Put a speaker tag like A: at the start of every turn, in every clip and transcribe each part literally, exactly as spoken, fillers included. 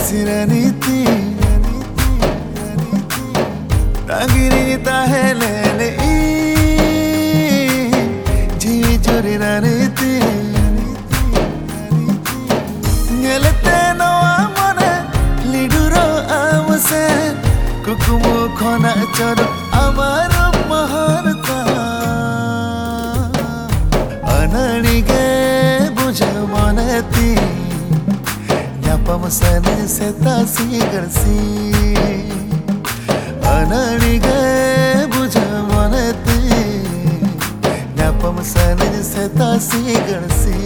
A: siraniti Tangiri tahelele Ji juri raniti Ngelete no amone liduro amse Kukumu khona choro amaro maharta Ananige bujha manati Nyapamsane setasi garsi Ananige bujha manati Nyapamsane setasi garsi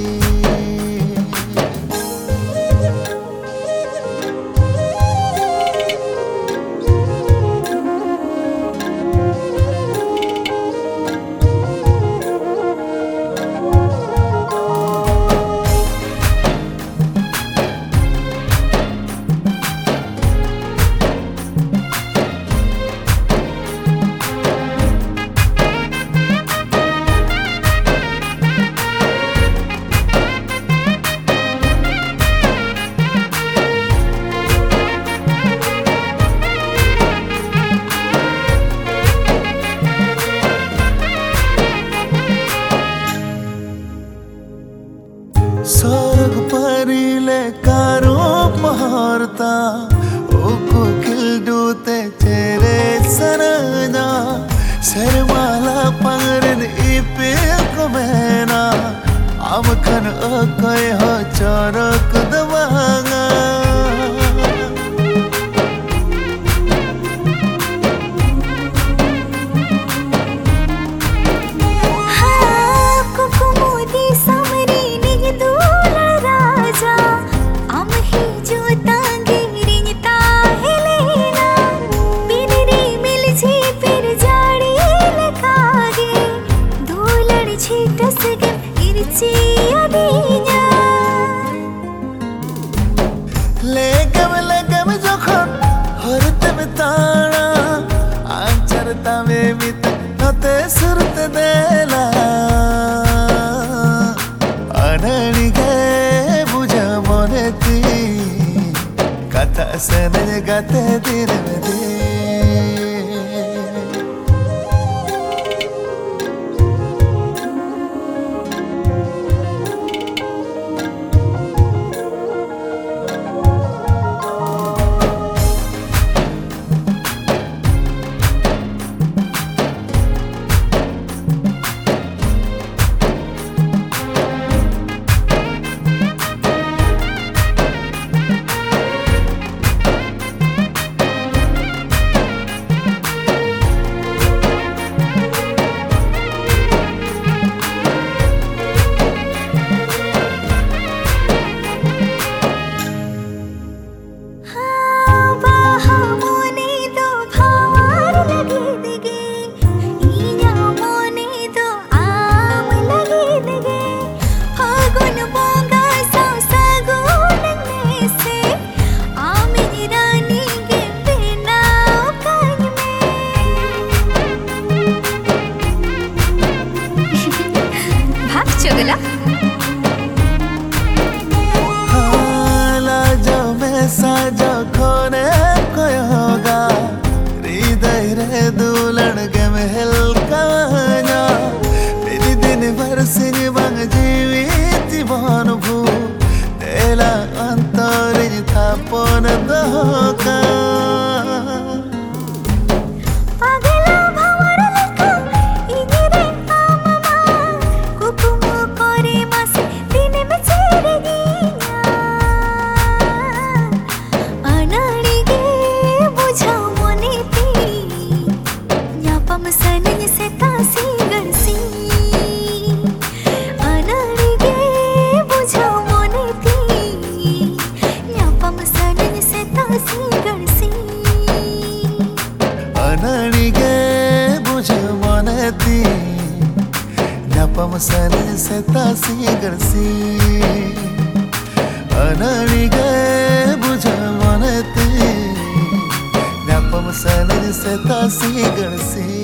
A: स्वर्ग परिले कारो महारता ओ कोकिल डूते तेरे सरना सरमाला पंगरन इपिल को मैना आमखन अकय हो चरक दवांगा Legam legam jokhon horte betara ancharta me mit note surte dela ananige bujha moneti katha sene gate dire de
B: चुगला
A: हाला जो में साजो खोने कोई होगा हृदय रे दुलड़ के महल काना मेरी दिन भर सिंह बंग जीवित भानुभू तेला अंतरिज था पौन दहोका Ananige bujha manati Nyapamsane setasi garsi Ananige bujha manati Nyapamsane setasi garsi